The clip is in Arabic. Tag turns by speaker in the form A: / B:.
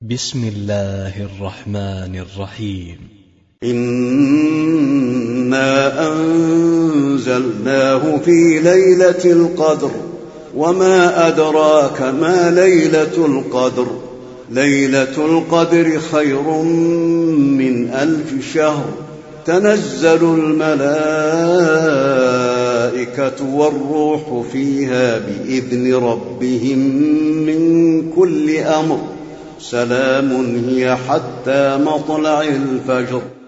A: بسم الله الرحمن الرحيم.
B: إنا أنزلناه في ليلة القدر وما أدراك ما ليلة القدر ليلة القدر خير من 1000 شهر تنزل الملائكة والروح فيها بإذن ربهم من كل أمر سلام هي حتى مطلع الفجر.